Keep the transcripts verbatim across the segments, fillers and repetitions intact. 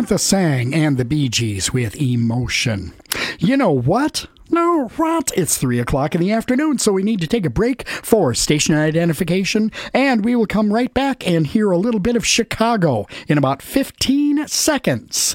Aretha Sang and the Bee Gees with Emotion. You know what? No, what? It's three o'clock in the afternoon, so we need to take a break for station identification, and we will come right back and hear a little bit of Chicago in about fifteen seconds.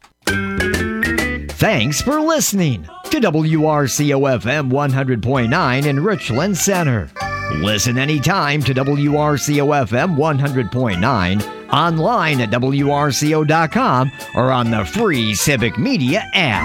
Thanks for listening to W R C O F M one hundred point nine in Richland Center. Listen anytime to W R C O F M one hundred point nine, online at W R C O dot com, or on the free Civic Media app.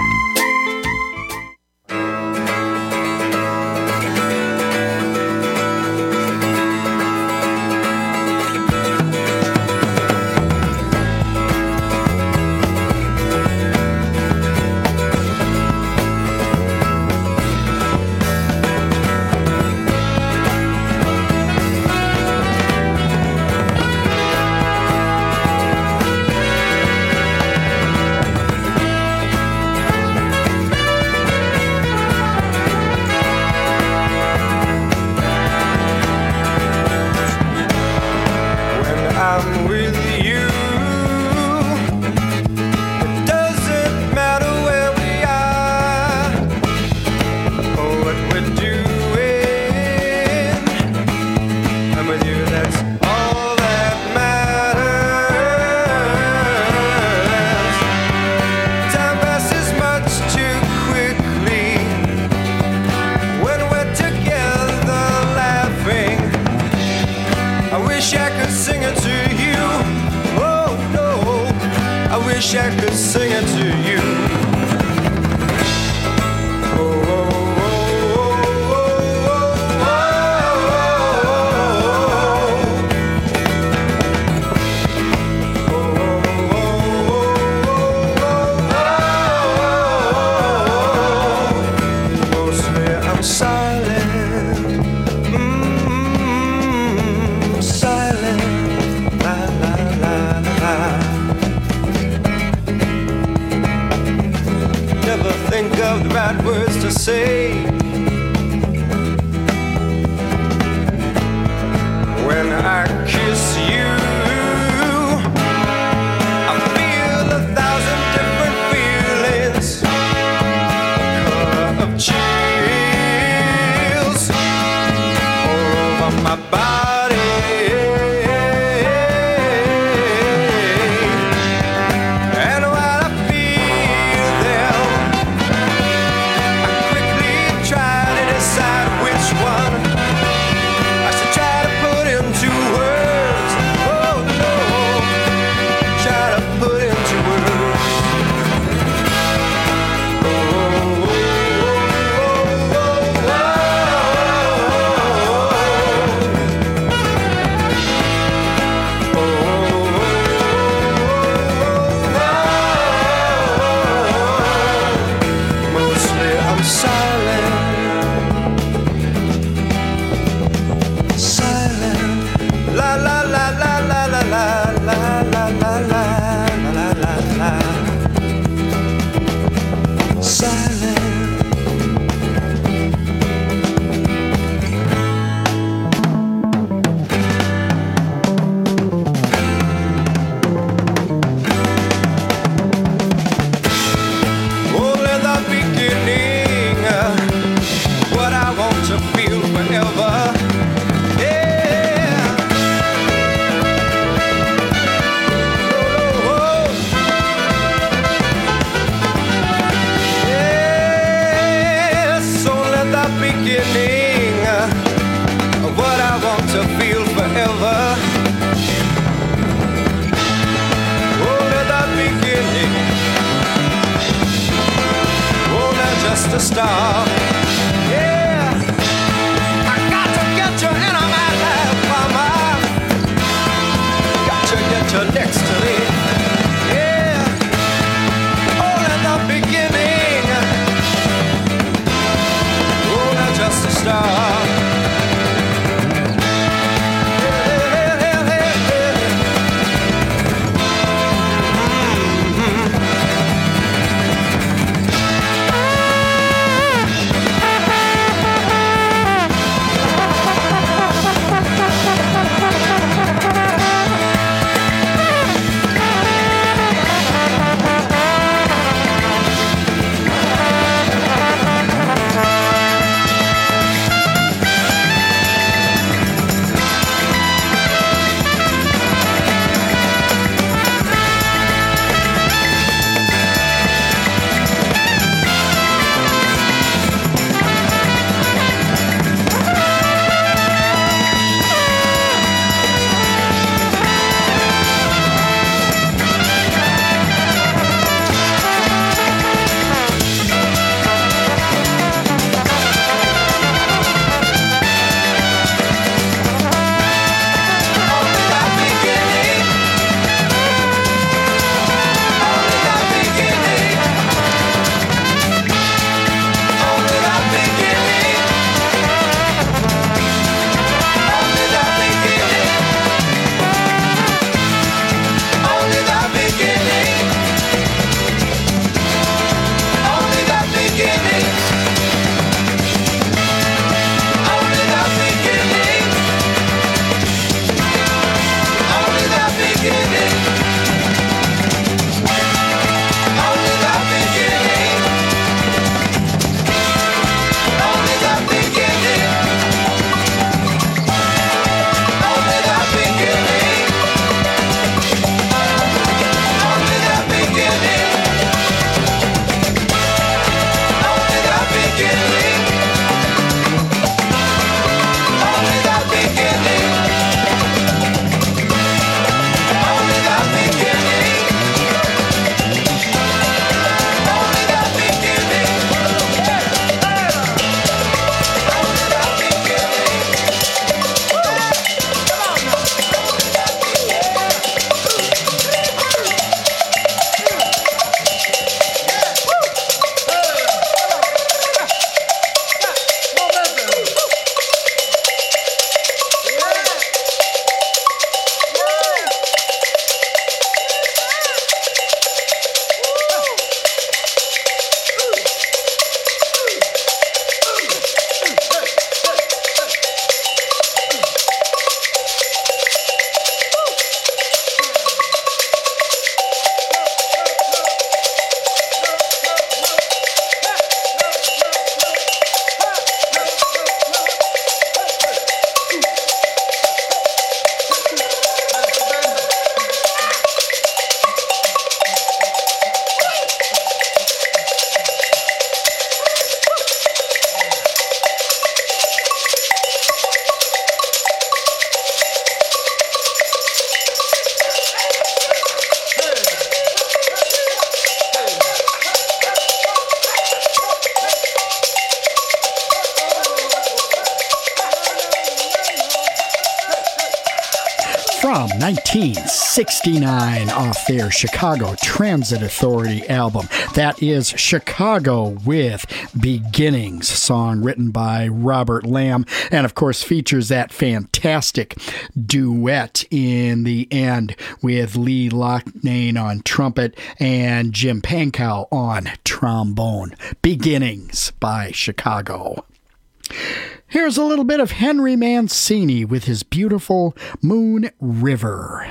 from nineteen sixty-nine off their Chicago Transit Authority album. That is Chicago with Beginnings, song written by Robert Lamb, and of course features that fantastic duet in the end with Lee Loughnane on trumpet and Jim Pankow on trombone. Beginnings by Chicago. Here's a little bit of Henry Mancini with his beautiful Moon River.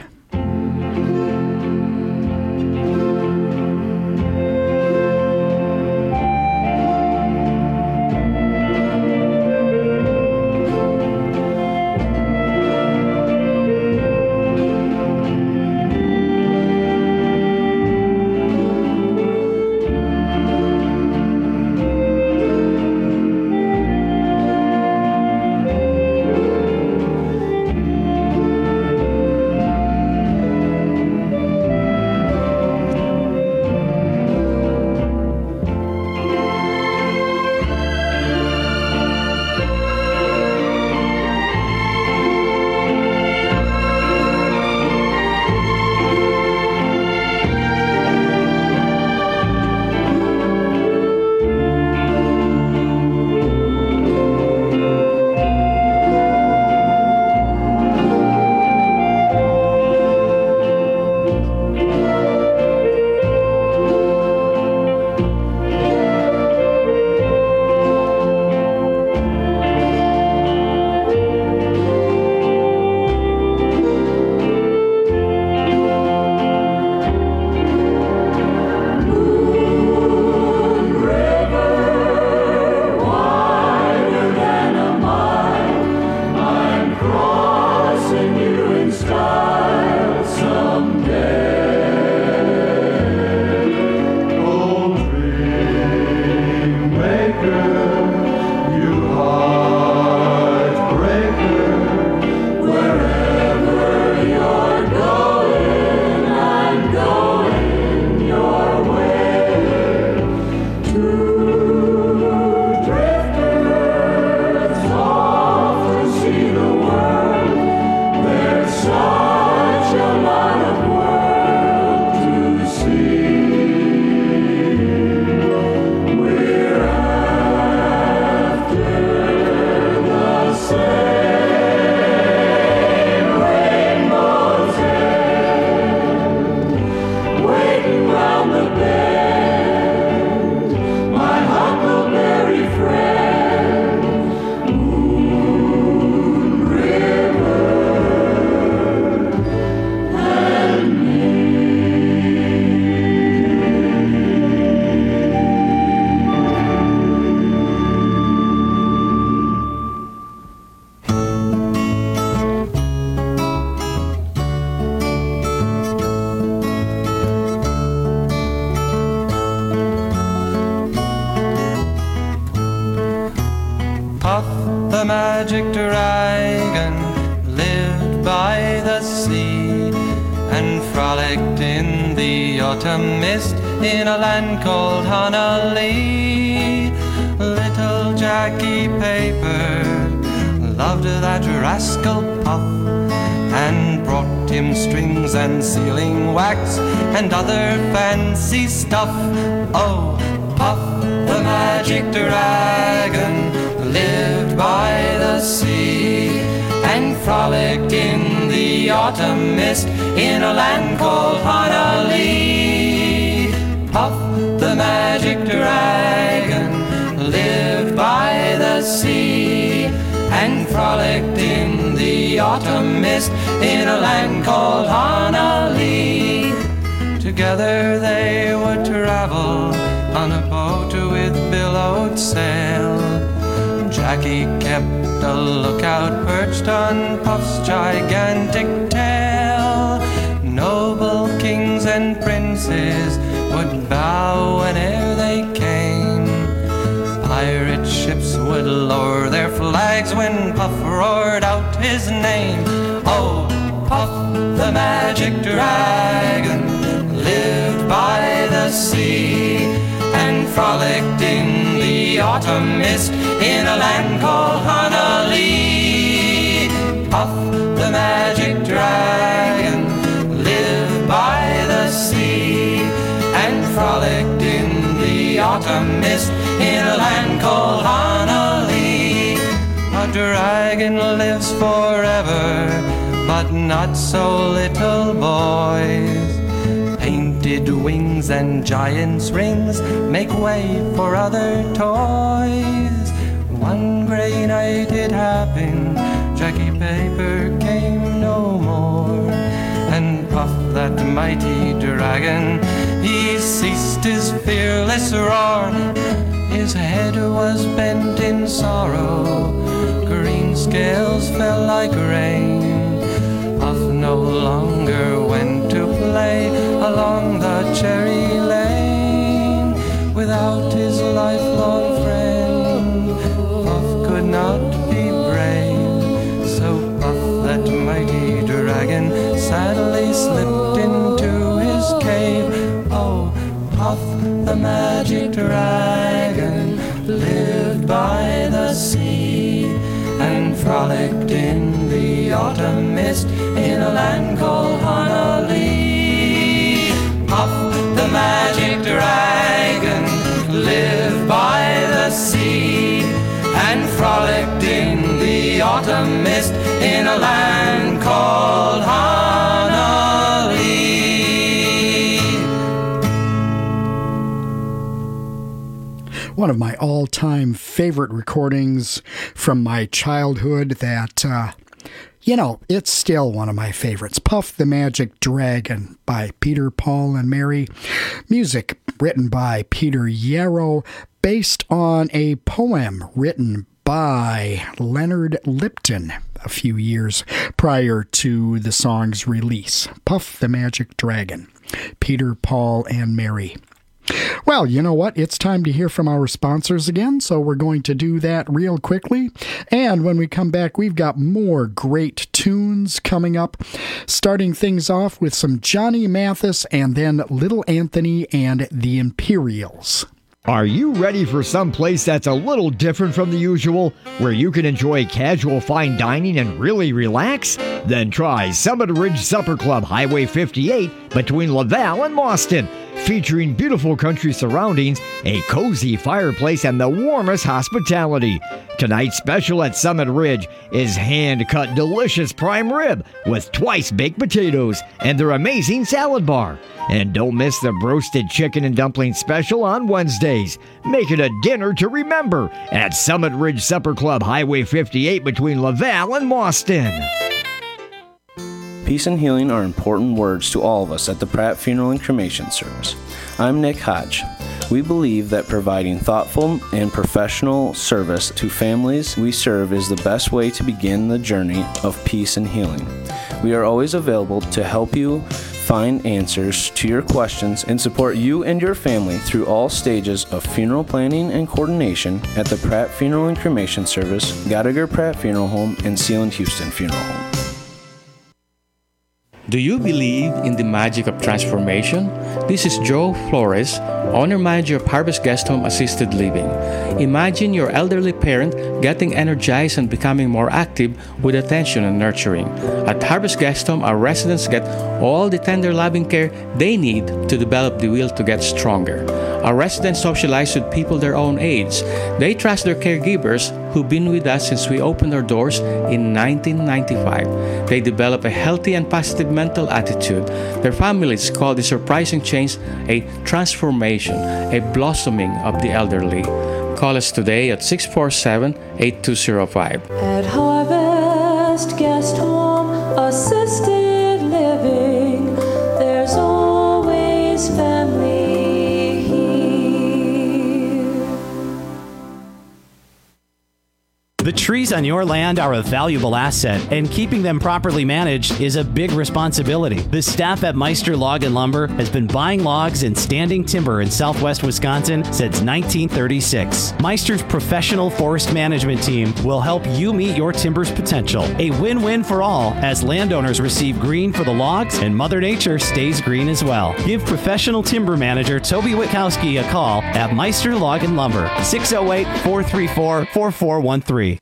In a land called Honolulu, little Jackie Paper loved that rascal Puff, and brought him strings and sealing wax and other fancy stuff. Oh, Puff, the magic dragon, lived by the sea and frolicked in the autumn mist in a land called Honolulu. Puff, the magic dragon, lived by the sea and frolicked in the autumn mist in a land called Honolulu. Together they would travel on a boat with billowed sail. Jackie kept a lookout perched on Puff's gigantic tail. Noble kings and princes would bow whene'er they came. Pirate ships would lower their flags when Puff roared out his name. Oh, Puff, the magic dragon, lived by the sea and frolicked in the autumn mist in a land called Honolulu. Puff, the magic dragon, autumn mist in a land called Hanalei. A dragon lives forever, but not so little boys. Painted wings and giant's rings make way for other toys. One grey night it happened, Jackie Paper came no more. And Puff, that mighty dragon, he ceased his fearless roar. His head was bent in sorrow, green scales fell like rain. Puff no longer went to play along the cherry lane. Without his lifelong friend, Puff could not be brave. So Puff, that mighty dragon, sadly slipped into his cave. Oh, Puff, the magic dragon, lived by the sea and frolicked in the autumn mist in a land called Hanalei. Puff, the magic dragon, lived by the sea and frolicked in the autumn mist in a land called Hanalei. One of my all-time favorite recordings from my childhood that, uh, you know, it's still one of my favorites. Puff the Magic Dragon by Peter, Paul, and Mary. Music written by Peter Yarrow, based on a poem written by Leonard Lipton a few years prior to the song's release. Puff the Magic Dragon, Peter, Paul, and Mary. Well, you know what? It's time to hear from our sponsors again, so we're going to do that real quickly. And when we come back, we've got more great tunes coming up, starting things off with some Johnny Mathis and then Little Anthony and the Imperials. Are you ready for some place that's a little different from the usual, where you can enjoy casual fine dining and really relax? Then try Summit Ridge Supper Club, Highway fifty-eight, between Laval and Mauston. Featuring beautiful country surroundings, a cozy fireplace, and the warmest hospitality. Tonight's special at Summit Ridge is hand-cut delicious prime rib with twice baked potatoes and their amazing salad bar. And don't miss the roasted chicken and dumpling special on Wednesdays. Make it a dinner to remember at Summit Ridge Supper Club, Highway fifty-eight, between Laval and Mauston. Peace and healing are important words to all of us at the Pratt Funeral and Cremation Service. I'm Nick Hodge. We believe that providing thoughtful and professional service to families we serve is the best way to begin the journey of peace and healing. We are always available to help you find answers to your questions and support you and your family through all stages of funeral planning and coordination at the Pratt Funeral and Cremation Service, Gallagher Pratt Funeral Home, and Sealand Houston Funeral Home. Do you believe in the magic of transformation? This is Joe Flores, owner-manager of Harvest Guest Home Assisted Living. Imagine your elderly parent getting energized and becoming more active with attention and nurturing. At Harvest Guest Home, our residents get all the tender loving care they need to develop the will to get stronger. Our residents socialize with people their own age. They trust their caregivers who've been with us since we opened our doors in nineteen ninety-five. They develop a healthy and positive mental attitude. Their families call the surprising change a transformation, a blossoming of the elderly. Call us today at six four seven, eight two zero five. At Harvest Guest Home Assisted Living, there's always family. The trees on your land are a valuable asset, and keeping them properly managed is a big responsibility. The staff at Meister Log and Lumber has been buying logs and standing timber in southwest Wisconsin since nineteen thirty-six. Meister's professional forest management team will help you meet your timber's potential. A win-win for all, as landowners receive green for the logs and Mother Nature stays green as well. Give professional timber manager Toby Witkowski a call at Meister Log and Lumber, six oh eight, four three four, four four one three.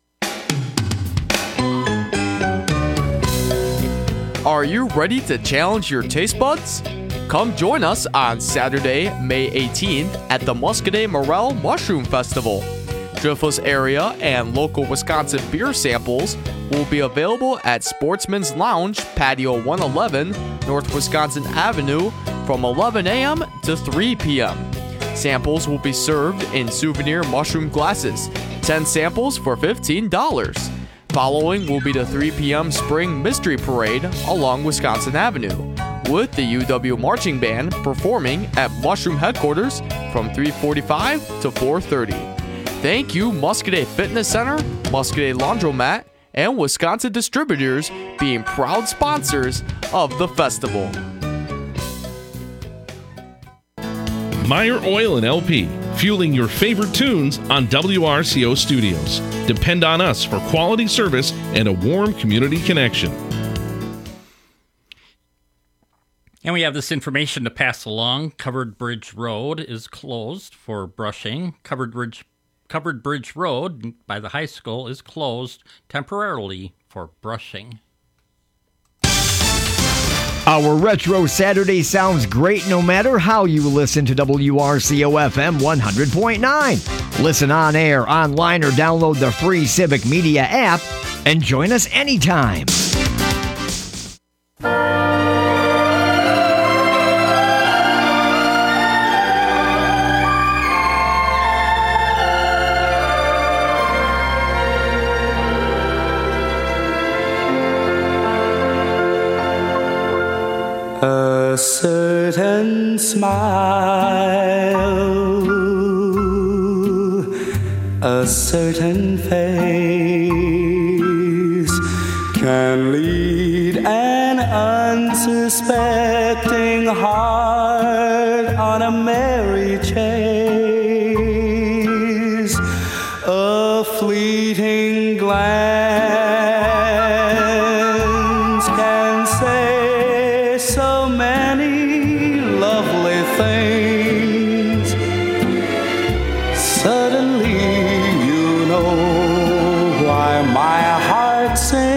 Are you ready to challenge your taste buds? Come join us on Saturday, May eighteenth at the Muscadet Morel Mushroom Festival. Driftless area and local Wisconsin beer samples will be available at Sportsman's Lounge, Patio one eleven, North Wisconsin Avenue from eleven a.m. to three p.m. Samples will be served in souvenir mushroom glasses, ten samples for fifteen dollars. Following will be the three p.m. Spring Mystery Parade along Wisconsin Avenue, with the U W Marching Band performing at Mushroom Headquarters from three forty-five to four thirty. Thank you, Muscadet Fitness Center, Muscadet Laundromat, and Wisconsin Distributors being proud sponsors of the festival. Meyer Oil and L P, fueling your favorite tunes on W R C O Studios. Depend on us for quality service and a warm community connection. And we have this information to pass along. Covered Bridge Road is closed for brushing. Covered Bridge Covered Bridge Road by the high school is closed temporarily for brushing. Our Retro Saturday sounds great no matter how you listen to W R C O F M one hundred point nine. Listen on air, online, or download the free Civic Media app and join us anytime. A certain smile, a certain face can lead an unsuspecting heart on a merry chase. A fleeting glance can say so many lovely things. Suddenly you know why my heart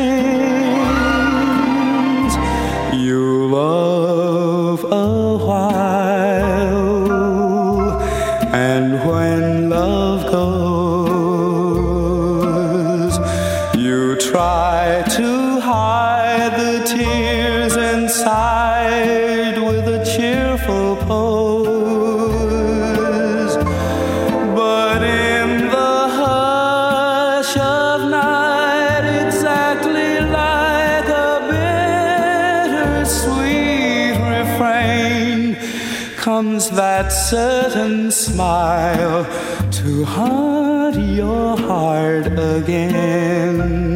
sings. You love a while, and when love goes, you try to hide the tears inside with a cheerful pose. But in the hush of night, exactly like a bittersweet refrain, comes that certain smile to haunt your heart again.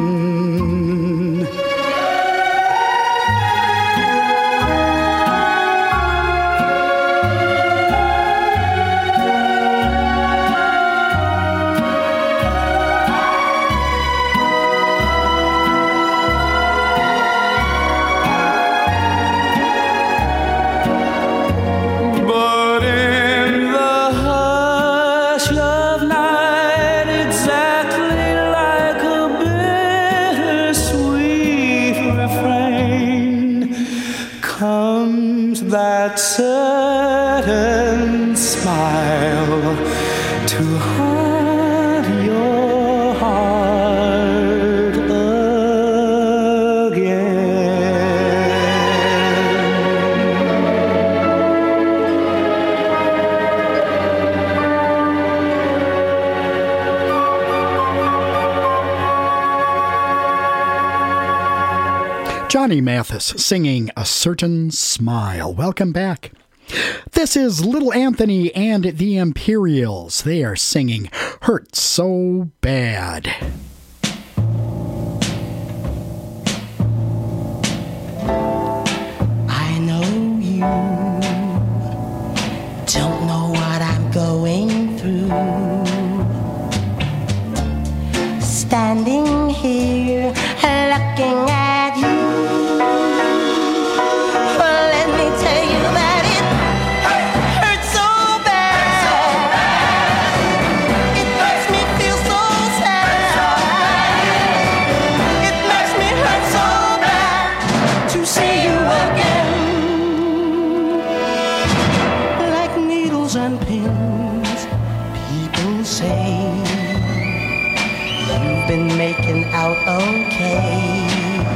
But in the hush of night, exactly like a bittersweet refrain, comes that certain smile to haunt your heart Johnny Mathis singing A Certain Smile. Welcome back. This is Little Anthony and the Imperials. They are singing Hurt So Bad. I know you don't know what I'm going through. Standing here looking at you. Well, let me tell you that it hurts so bad. It makes me feel so sad. It makes me hurt so bad to see you again. say you've been making out okay.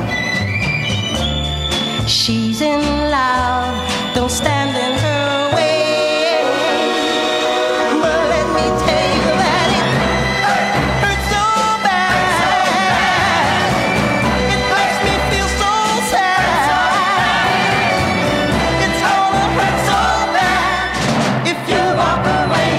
She's in love, don't stand in her way. But let me tell you that it hurts so bad. It makes me feel so sad. It's gonna hurt so bad if you walk away.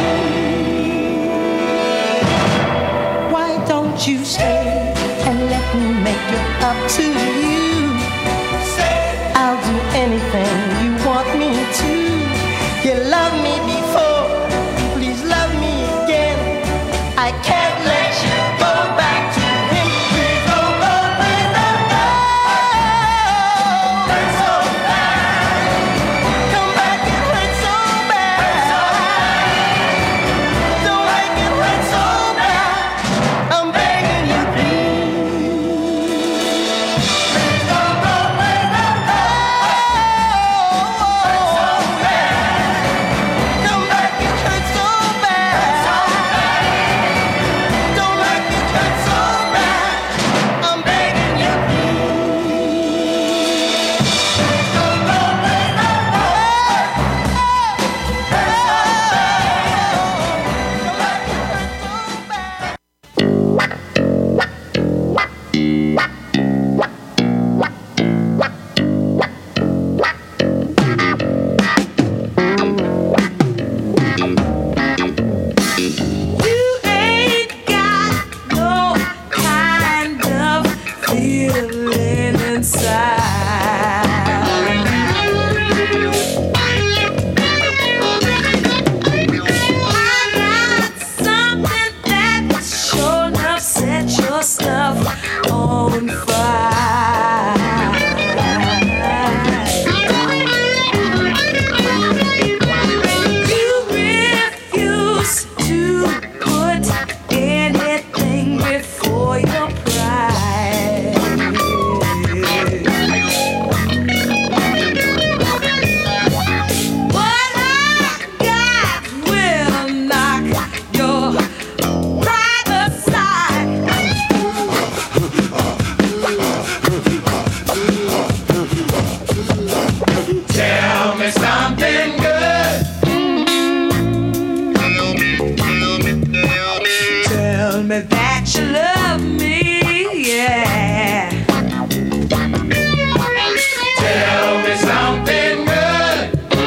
Why don't you stay and let me make it up to you? I'll do anything you want me to. You loved me before, please love me again. I can't let you go back to him. Please don't go, please don't go. Hurt so bad. Come back, it hurts so bad. Don't make it hurt so bad. I'm begging you, please. Please don't go, please don't go. Come back, it hurts so bad. Don't make it hurt so bad. I'm begging you, please. Please don't go, please don't go. Come back, it hurts so bad. You ain't got no kind of feeling inside. I got something that sure enough set your stuff on fire. You refuse to put anything before your pride. What I got will knock your pride aside. Tell me something good. Tell me that you love me, yeah. Tell me something good.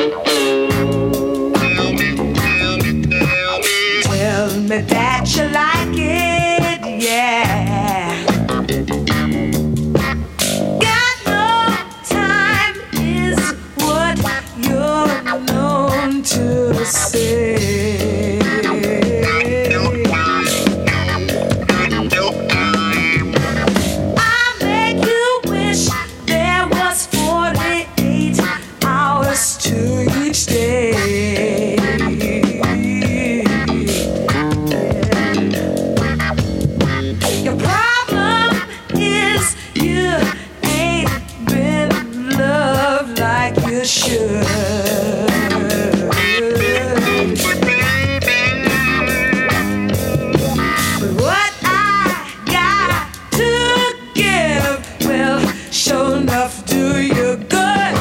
Tell me that you like it, yeah. Got no time is what you're known to say. I make you wish there was forty-eight hours to each day. Your problem is you ain't been loved like you should. But what I got to give will sure enough do you good.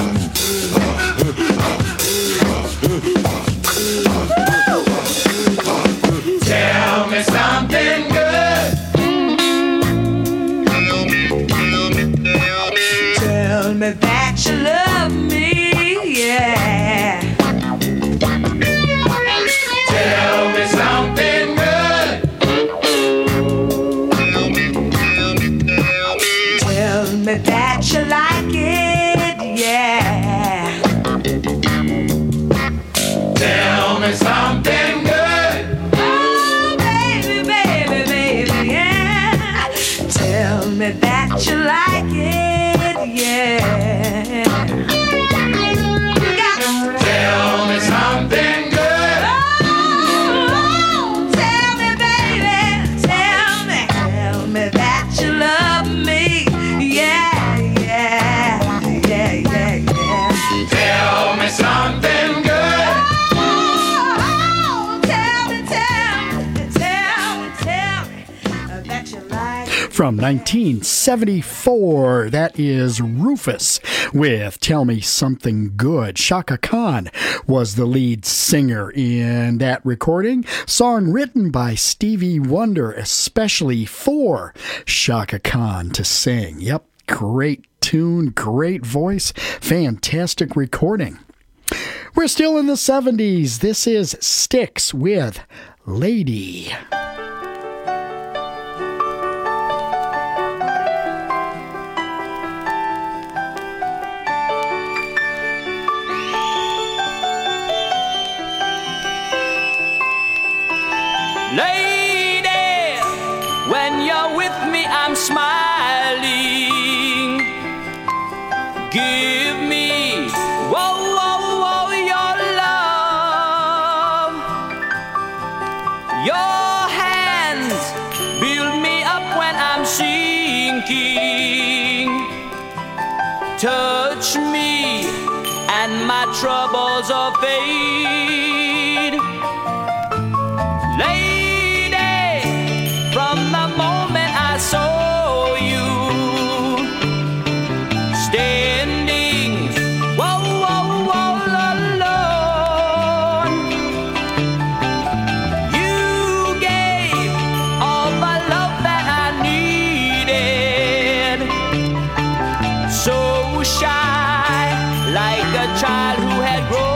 Tell me something good. Tell me that you love me, yeah. Tell me something good. Tell me that you like it, yeah. Tell me something good. Oh, baby, baby, baby, yeah. Tell me that you like it, yeah. Tell me something good. Oh, tell me, baby, tell me, tell me that you love me, yeah, yeah, yeah, yeah, yeah. Tell me something good. Oh, tell me, tell me, tell me. From nineteen seventy-four, that is Rufus with Tell Me Something Good. Chaka Khan was the lead singer in that recording. Song written by Stevie Wonder, especially for Chaka Khan to sing. Yep, great tune, great voice, fantastic recording. We're still in the seventies. This is Styx with Lady. Lady, when you're with me, I'm smiling. Give me, whoa, whoa, whoa, your love. Your hands build me up when I'm sinking. Touch me and my troubles will fade. Lady, from the moment I saw you standing, whoa, whoa, whoa, alone, you gave all the love that I needed. So shy, like a child who had grown.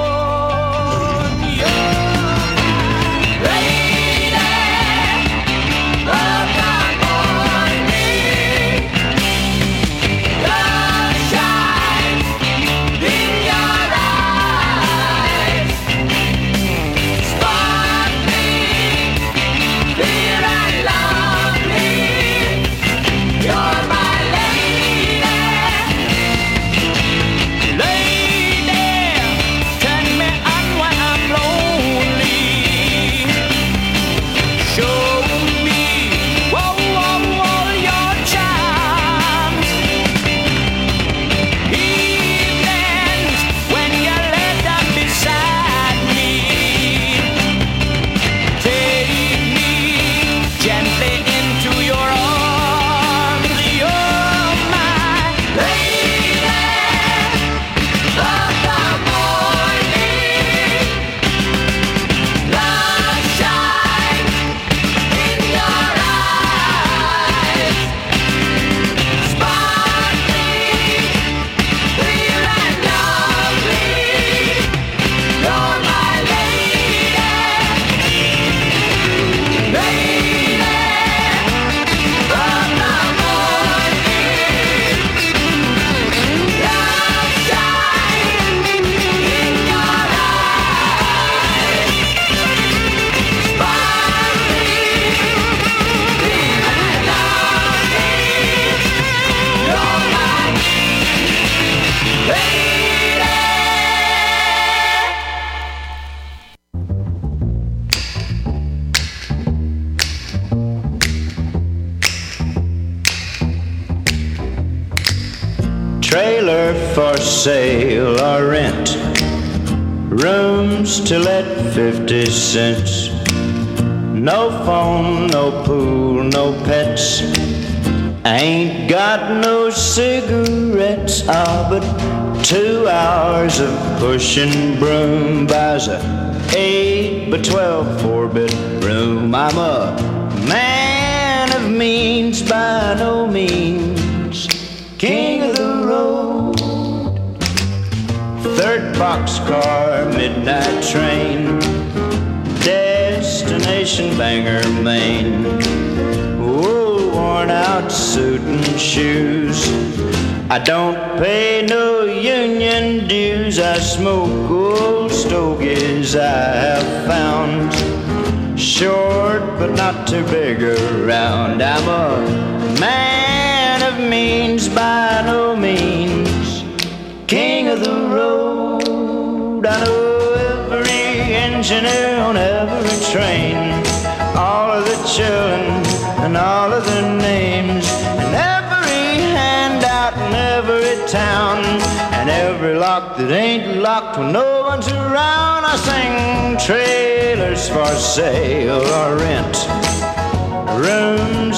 Trailer for sale or rent, rooms to let fifty cents. No phone, no pool, no pets. I ain't got no cigarettes. Ah, but two hours of pushing broom buys a eight by twelve four bedroom. I'm a man of means by no means, king of the road. Third boxcar, midnight train, destination Bangor, Maine. Whoa, worn out suit and shoes. I don't pay no union dues. I smoke old stogies I have found, short but not too big around. I'm a man of means by no means, king of the road. I know every engineer on every train, all of the children and all of their names, and every handout in every town, and every lock that ain't locked when no one's around. I sing trailers for sale or rent, rooms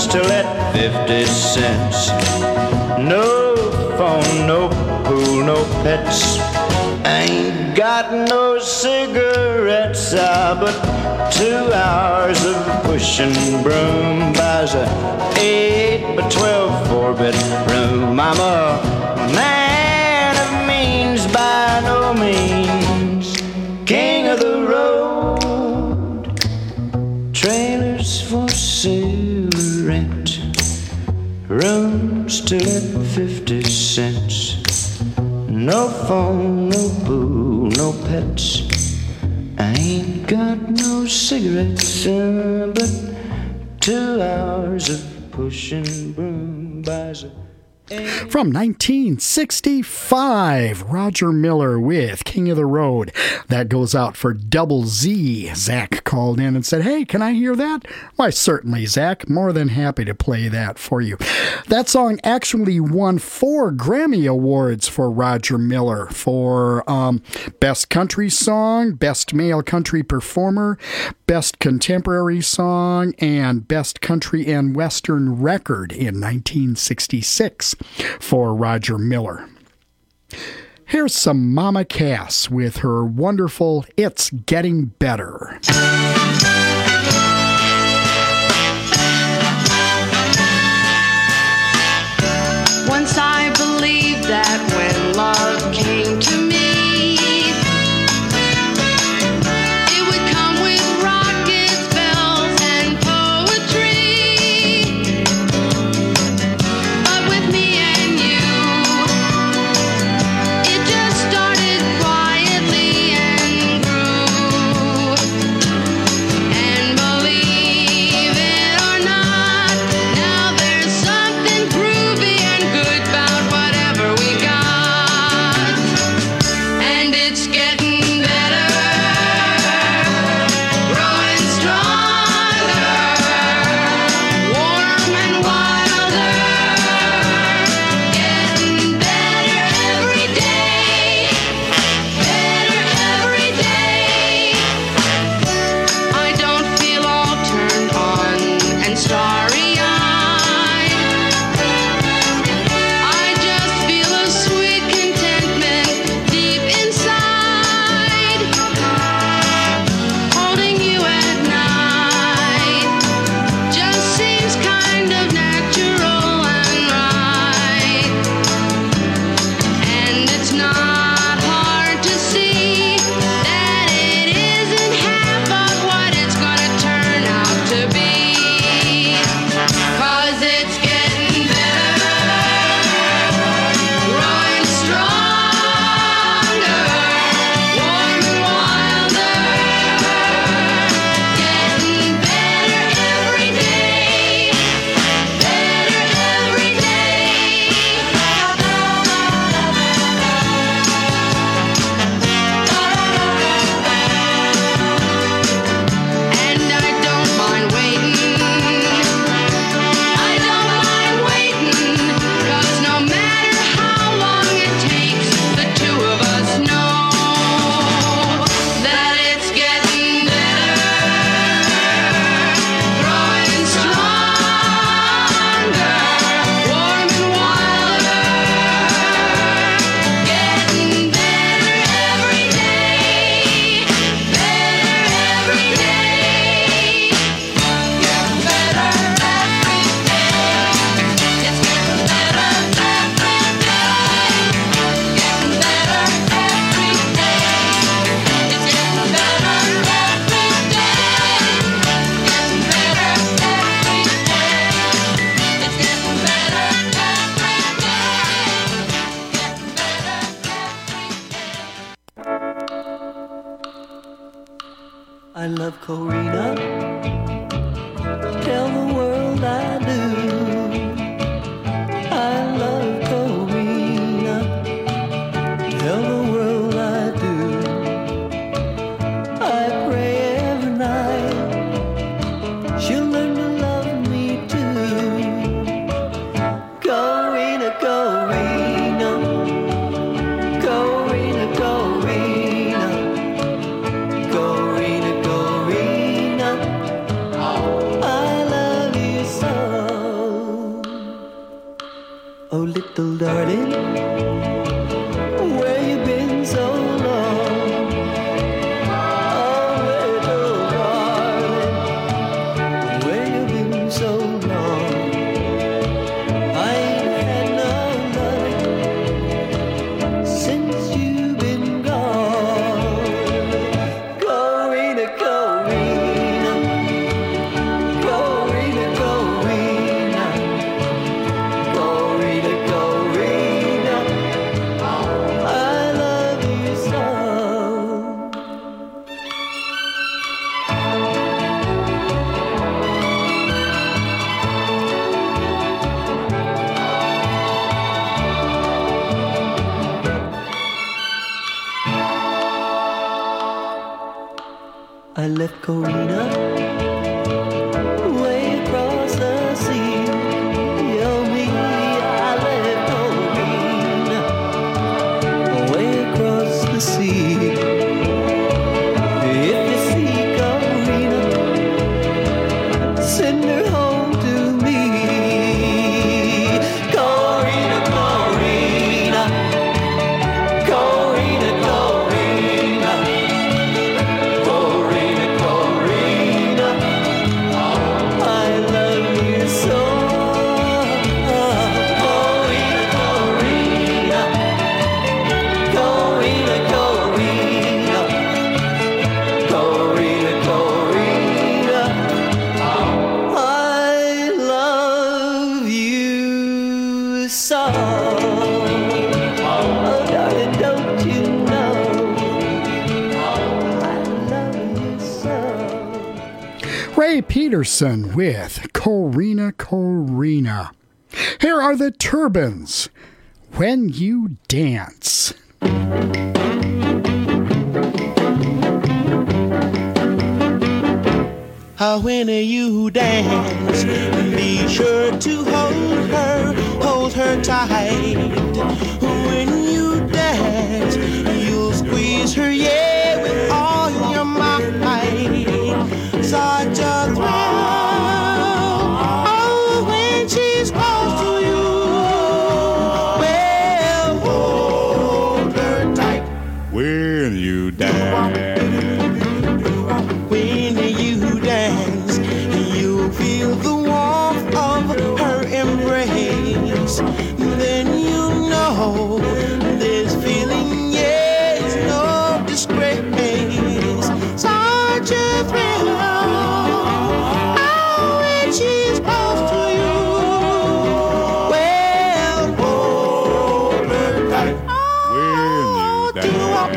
still at fifty cents. No phone, no pool, no pets. Ain't got no cigarettes, ah, but two hours of pushing broom buys a eight by twelve four-bedroom. I'm a man of means by no means, king of the road. Trailers for sale rent, room still at fifty cents. No phone, no pool, no pets. I ain't got no cigarettes, uh, but two hours of pushing broom buys a... From nineteen sixty-five, Roger Miller with King of the Road. That goes out for Double Z. Zach called in and said, hey, can I hear that? Why, certainly, Zach. More than happy to play that for you. That song actually won four Grammy Awards for Roger Miller for um, Best Country Song, Best Male Country Performer, Best Contemporary Song, and Best Country and Western Record in nineteen sixty-six. For Roger Miller. Here's some Mama Cass with her wonderful It's Getting Better. Once I believed that when love came to me, it would come with rockets, bells, and poetry. But with me and you, it just started quietly and grew. And believe it or not, now there's something groovy and good about whatever we got. And it's getting better, growing stronger, warm and wilder, getting better every day, better every day. I don't feel all turned on and starry-eyed. I just feel a sweet contentment deep inside. Holding you at night just seems kind of natural and right. And it's not hard to see that it isn't half of what it's gonna turn out to be. 'Cause it's getting better, growing stronger, warm and wilder, getting better every day, better every day. And I don't mind waiting, I don't mind waiting, 'cause no matter how long it takes, the two of us know that it's getting better, growing stronger, warm and wilder, getting better every day, better every day, getting better every day. It's getting better every day, getting better every day. It's getting better every day, getting better every day. It's getting better I love Corina. Tell the world I do. I love Corina. Tell the world I do. I pray every night she'll learn to love me too. Corina, Corina. Corina, Corina. Corina, Corina. little darling, where you been so long? Oh, little darling, where you been so long? I ain't had no loving since you've been gone. Corina, Corina, Corina, Corina, Corina, Corina, I love you so. I left Corina way across the sea. Oh me, I left Corina way across the sea. If you see Corina, send her home to me. Corina, Corina, Corina, Corina, Corina, Corina, I love you so. Corina, Corina, Corina, Corina, Corina, Corina, I love you so. Oh, darling, don't you know I love you so. Ray Peterson with Corina, Corina. Here are the Turbans. When You Dance. How when you dance, be sure to hold her, hold her tight. When you dance, you'll squeeze her, yeah, with all your might. Such a thrill, oh, when she's close to you. Well, hold her tight. When you dance. When you dance, you feel the warmth of her embrace. Then you know this feeling, yeah, it's no disgrace. Such a thrill, oh, when she's close to you. Well, hold her tight. When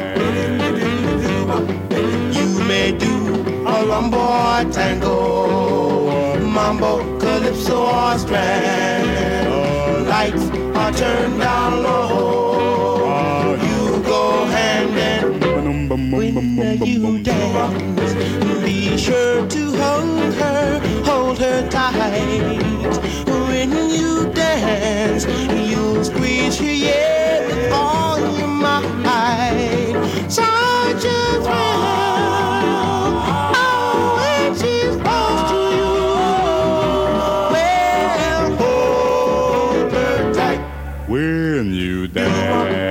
you You may do a rumba or tango, mambo, calypso or strand. Lights are turned down low. You go hand in when you dance. Be sure to hold her, hold her tight. When you dance, you'll squeeze her, yeah, with all your might. Such a thrill, oh, when she's close to you. Well, hold her tight. When you dance.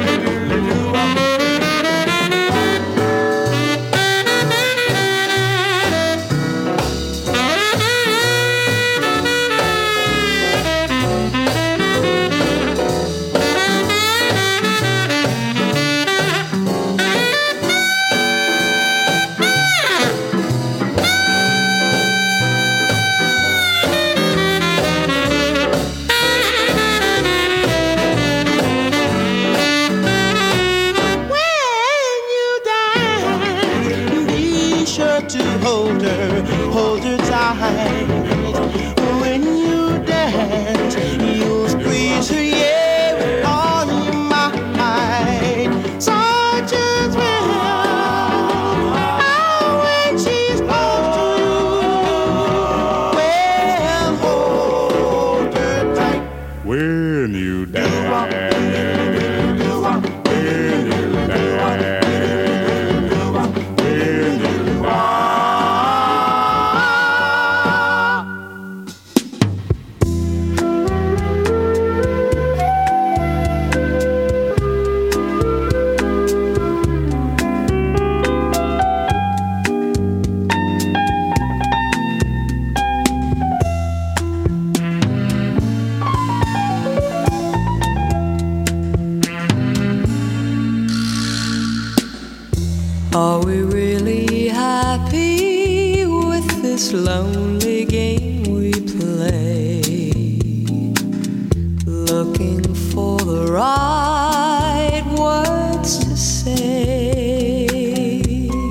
To hold her, hold her tight. When you dance, you'll squeeze her, yeah, with all your might. Such a thrill, oh, when she's close to you. Well, hold her tight. When you dance. When you dance. When you dance. right words to say,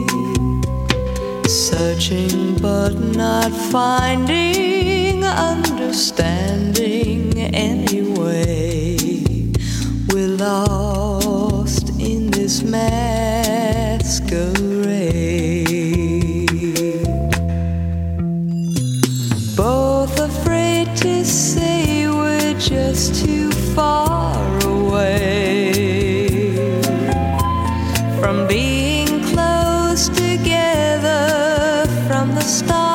searching but not finding understanding anyway. We're lost in this masquerade, both afraid to say we're just too far away from being close together from the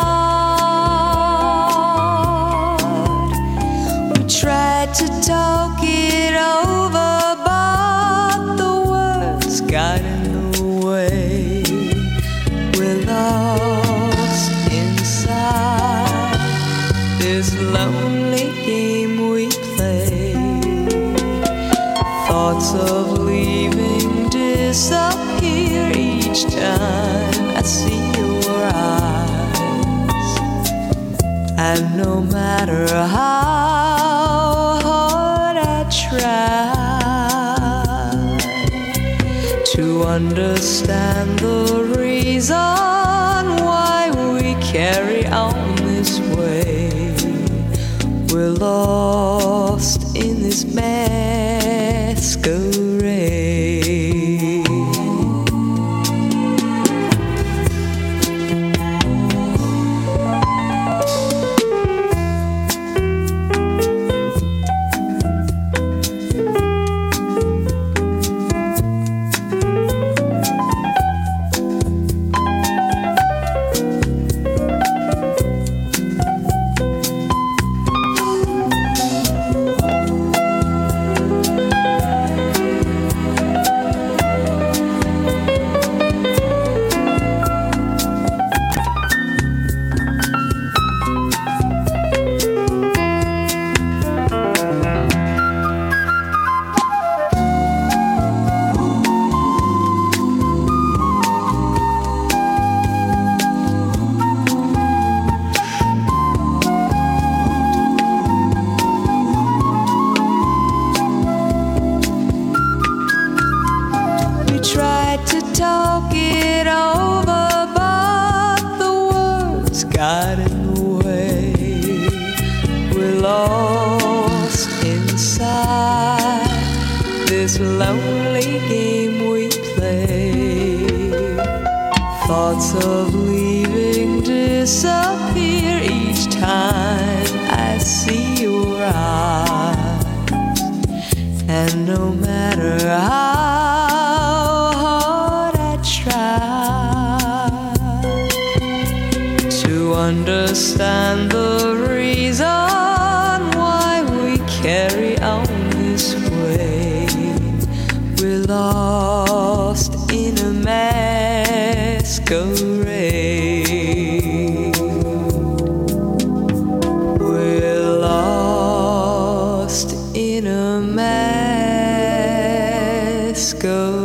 start. We tried to talk it over, but the words got in the way. We're lost inside this lonely game we play. Thoughts of leaving disappear each time I see your eyes, and no matter how hard I try to understand the reason why we carry on this way, we're lost in this masquerade. got in the way. We're lost inside this lonely game we play. Thoughts of leaving disappear each time I see your eyes. And no matter how hard I try to understand the reason why we carry on this way, we're lost in a masquerade. We're lost in a masquerade.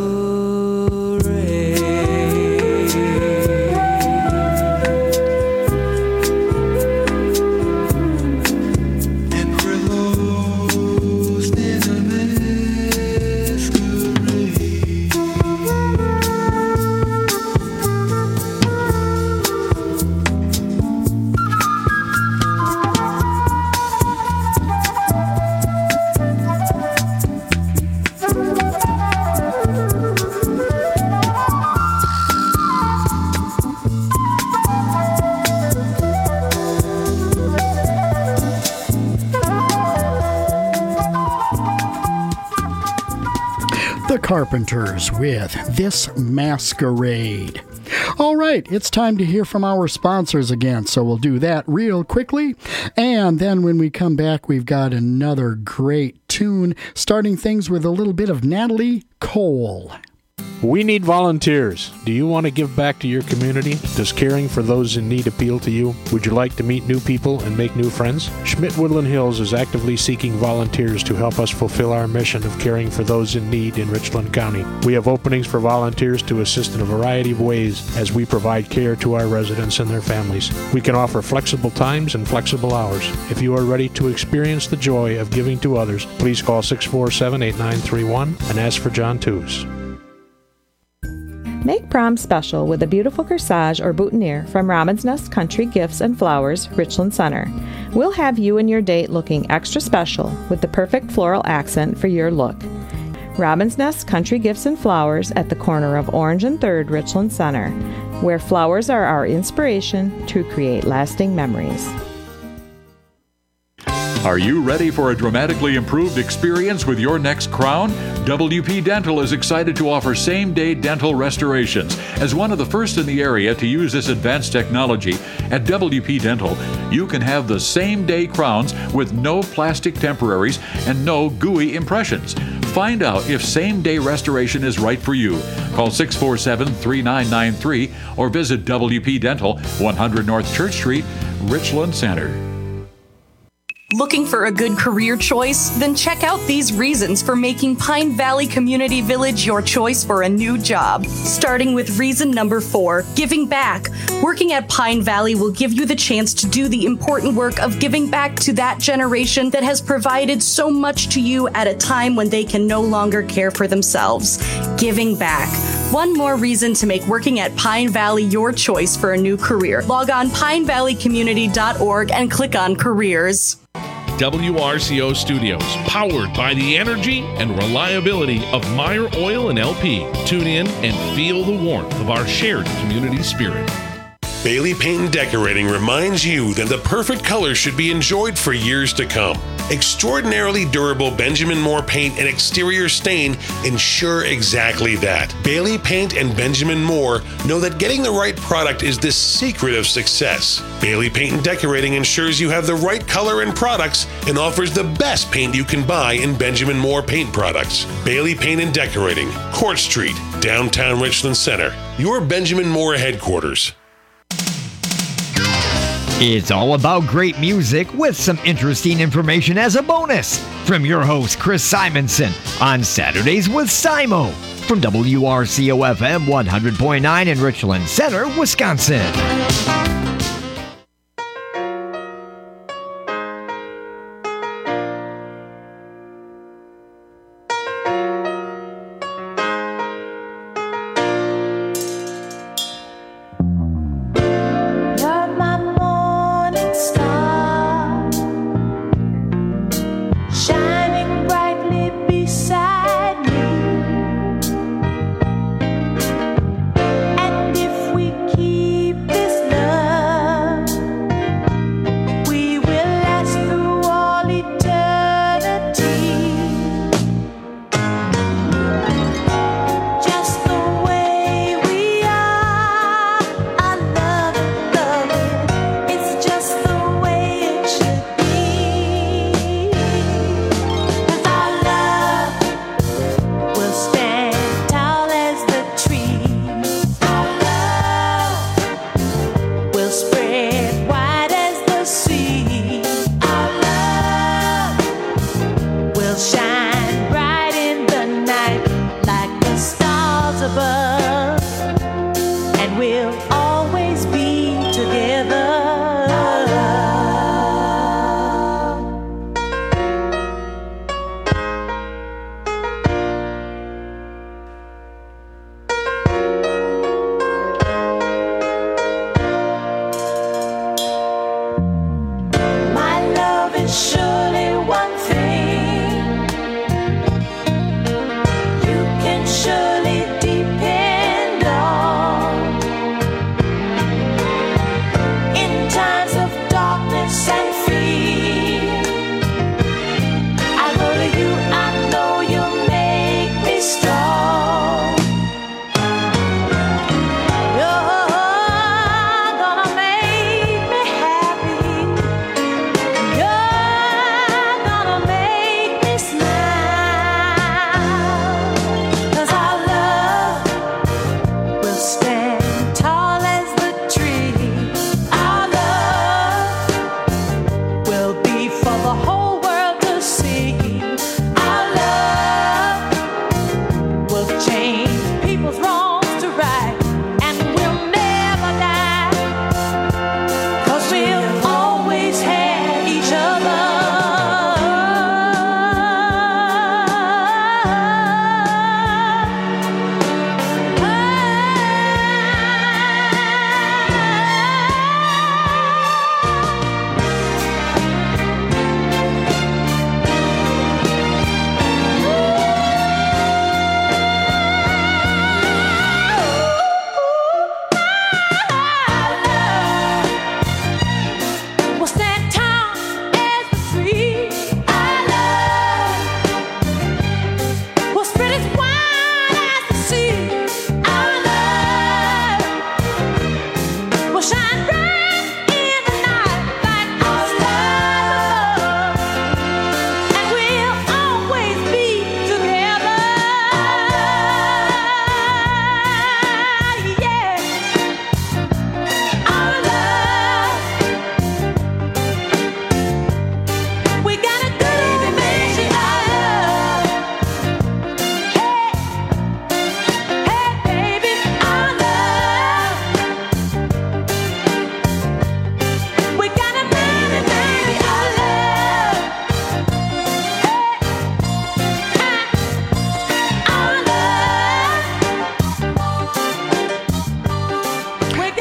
The Carpenters with This Masquerade. All right, it's time to hear from our sponsors again, so we'll do that real quickly. And then when we come back, we've got another great tune, starting things with a little bit of Natalie Cole. We need volunteers. Do you want to give back to your community? Does caring for those in need appeal to you? Would you like to meet new people and make new friends? Schmidt Woodland Hills is actively seeking volunteers to help us fulfill our mission of caring for those in need in Richland County. We have openings for volunteers to assist in a variety of ways as we provide care to our residents and their families. We can offer flexible times and flexible hours. If you are ready to experience the joy of giving to others, please call six four seven, eight nine three one and ask for John Tews. Make prom special with a beautiful corsage or boutonniere from Robin's Nest Country Gifts and Flowers, Richland Center. We'll have you and your date looking extra special with the perfect floral accent for your look. Robin's Nest Country Gifts and Flowers at the corner of Orange and third, Richland Center, where flowers are our inspiration to create lasting memories. Are you ready for a dramatically improved experience with your next crown? W P Dental is excited to offer same-day dental restorations. As one of the first in the area to use this advanced technology, at W P Dental, you can have the same-day crowns with no plastic temporaries and no gooey impressions. Find out if same-day restoration is right for you. Call six four seven, three nine nine three or visit W P Dental, one hundred North Church Street, Richland Center. Looking for a good career choice? Then check out these reasons for making Pine Valley Community Village your choice for a new job. Starting with reason number four, giving back. Working at Pine Valley will give you the chance to do the important work of giving back to that generation that has provided so much to you at a time when they can no longer care for themselves. Giving back. One more reason to make working at Pine Valley your choice for a new career. Log on pine valley community dot org and click on careers. W R C O Studios, powered by the energy and reliability of Meyer Oil and L P. Tune in and feel the warmth of our shared community spirit. Bailey Paint and Decorating reminds you that the perfect color should be enjoyed for years to come. Extraordinarily durable Benjamin Moore paint and exterior stain ensure exactly that. Bailey Paint and Benjamin Moore know that getting the right product is the secret of success. Bailey Paint and Decorating ensures you have the right color and products and offers the best paint you can buy in Benjamin Moore paint products. Bailey Paint and Decorating, Court Street, downtown Richland Center. Your Benjamin Moore headquarters. It's all about great music with some interesting information as a bonus from your host, Chris Simonson, on Saturdays with Simo from W R C O F M one hundred point nine in Richland Center, Wisconsin.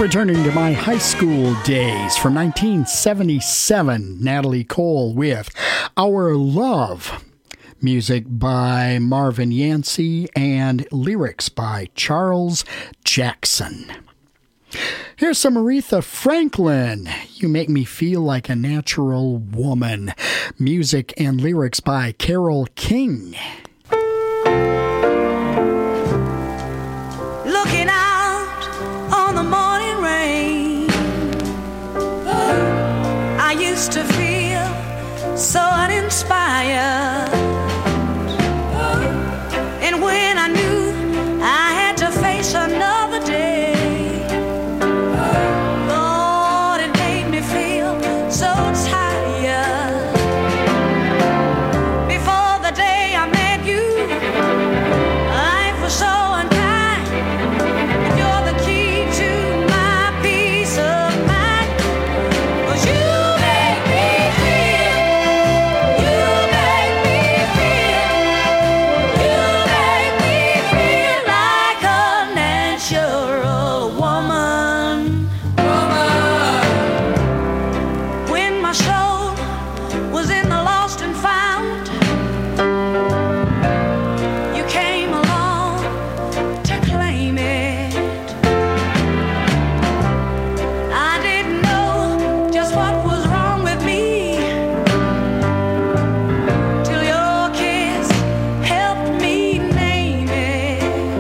Returning to my high school days from nineteen seventy-seven, Natalie Cole with Our Love. Music by Marvin Yancey and lyrics by Charles Jackson. Here's some Aretha Franklin. You Make Me Feel Like a Natural Woman. Music and lyrics by Carole King. Looking out on the morning rain, I used to feel so uninspired. And when I knew I had to face another day, Lord, it made me feel so tired. Before the day I met you, life was so unkind. You're the key to my peace of mind. 'Cause you make me feel, you make me feel, you make me feel like a natural woman. Woman. When my soul was in the lost and found, you came along to claim it. I didn't know just what was wrong with me till your kiss helped me name it.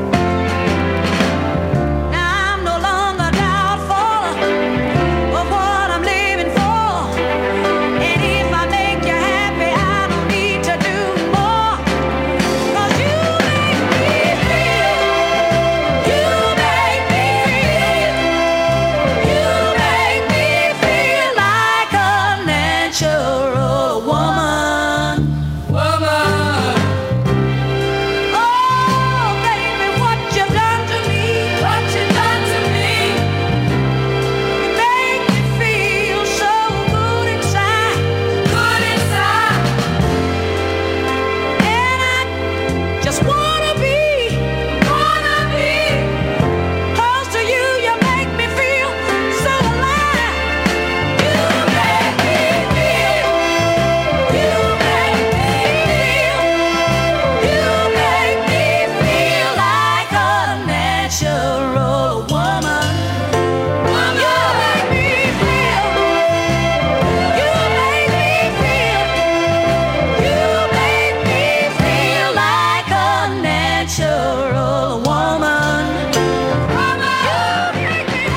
Now I'm no longer doubtful of what I'm living for. And if I make you happy, I don't need to do more. 'Cause you make me feel, you make me feel, you make me feel like a natural woman. Woman. Oh, baby, what you've done to me, what you've done to me. You make me feel so good inside, good inside. And I just wanna be, wanna be close to you. You make me feel so alive. You make me feel, you make me feel, you make me feel like a natural woman. Woman. You make me feel, you make me feel, you make me feel like a natural woman. Woman. You make me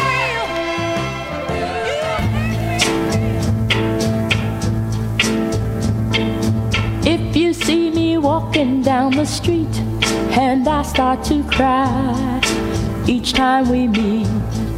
If you see me walking down the street and I start to cry each time we meet,